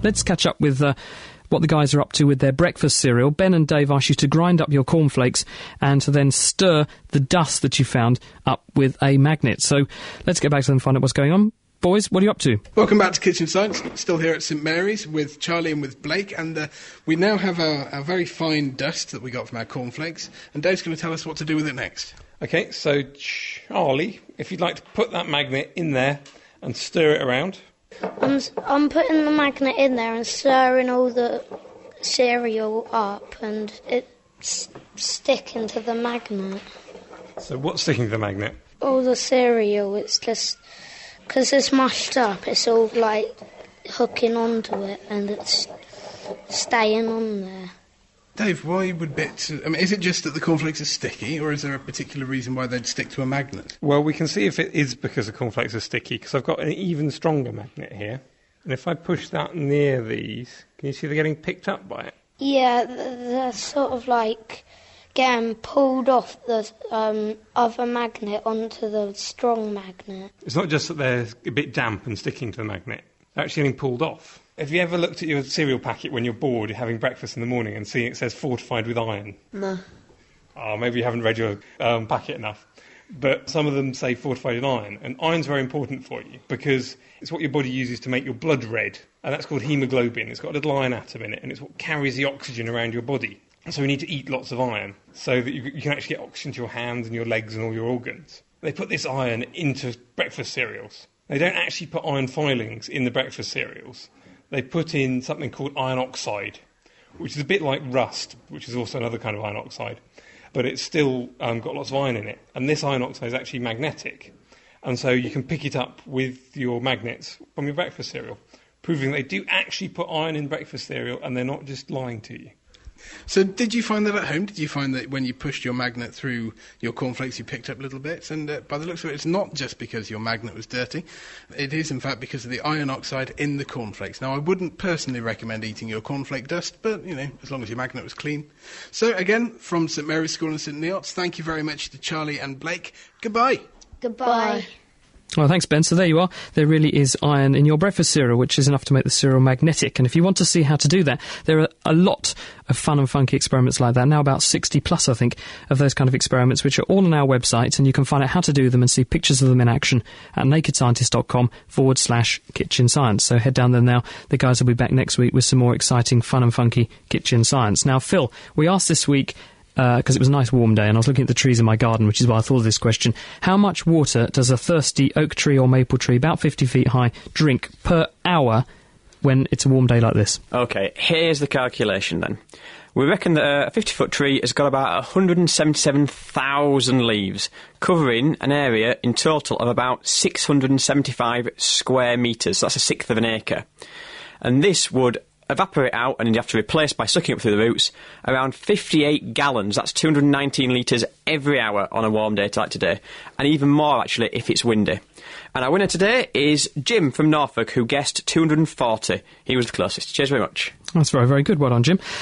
let's catch up with what the guys are up to with their breakfast cereal. Ben and Dave asked you to grind up your cornflakes and to then stir the dust that you found up with a magnet. So let's get back to them and find out what's going on. Boys, what are you up to? Welcome back to Kitchen Science. Still here at St Mary's with Charlie and with Blake, and we now have our very fine dust that we got from our cornflakes, and Dave's going to tell us what to do with it next. OK, so Charlie, if you'd like to put that magnet in there and stir it around. I'm putting the magnet in there and stirring all the cereal up, and it's sticking to the magnet. So what's sticking to the magnet? All the cereal, it's just... because it's mashed up, it's all, like, hooking onto it, and it's staying on there. Dave, why would bits... I mean, is it just that the cornflakes are sticky, or is there a particular reason why they'd stick to a magnet? Well, we can see if it is because the cornflakes are sticky, because I've got an even stronger magnet here. And if I push that near these, can you see they're getting picked up by it? Yeah, they're sort of, like... getting pulled off the other magnet onto the strong magnet. It's not just that they're a bit damp and sticking to the magnet. They're actually getting pulled off. Have you ever looked at your cereal packet when you're bored, you're having breakfast in the morning, and seeing it says fortified with iron? No. Oh, maybe you haven't read your packet enough. But some of them say fortified with iron, and iron's very important for you because it's what your body uses to make your blood red, and that's called haemoglobin. It's got a little iron atom in it, and it's what carries the oxygen around your body. So we need to eat lots of iron so that you can actually get oxygen to your hands and your legs and all your organs. They put this iron into breakfast cereals. They don't actually put iron filings in the breakfast cereals. They put in something called iron oxide, which is a bit like rust, which is also another kind of iron oxide. But it's still got lots of iron in it. And this iron oxide is actually magnetic. And so you can pick it up with your magnets from your breakfast cereal, proving they do actually put iron in breakfast cereal and they're not just lying to you. So did you find that at home? Did you find that when you pushed your magnet through your cornflakes you picked up little bits? And by the looks of it, it's not just because your magnet was dirty. It is, in fact, because of the iron oxide in the cornflakes. Now, I wouldn't personally recommend eating your cornflake dust, but, you know, as long as your magnet was clean. So, again, from St Mary's School in St Neots, thank you very much to Charlie and Blake. Goodbye. Goodbye. Well, thanks, Ben. So there you are. There really is iron in your breakfast cereal, which is enough to make the cereal magnetic. And if you want to see how to do that, there are a lot of fun and funky experiments like that. Now about 60 plus, I think, of those kind of experiments, which are all on our website. And you can find out how to do them and see pictures of them in action at nakedscientist.com/kitchen science. So head down there now. The guys will be back next week with some more exciting, fun and funky kitchen science. Now, Phil, we asked this week... because it was a nice warm day and I was looking at the trees in my garden, which is why I thought of this question. How much water does a thirsty oak tree or maple tree, about 50 feet high, drink per hour when it's a warm day like this? OK, here's the calculation then. We reckon that a 50-foot tree has got about 177,000 leaves, covering an area in total of about 675 square metres. That's a sixth of an acre. And this would... evaporate out, and you have to replace by sucking up through the roots around 58 gallons, that's 219 litres every hour on a warm day like today, and even more actually if it's windy. And our winner today is Jim from Norfolk, who guessed 240. He was the closest. Cheers very much. That's very, very good. Well done, Jim.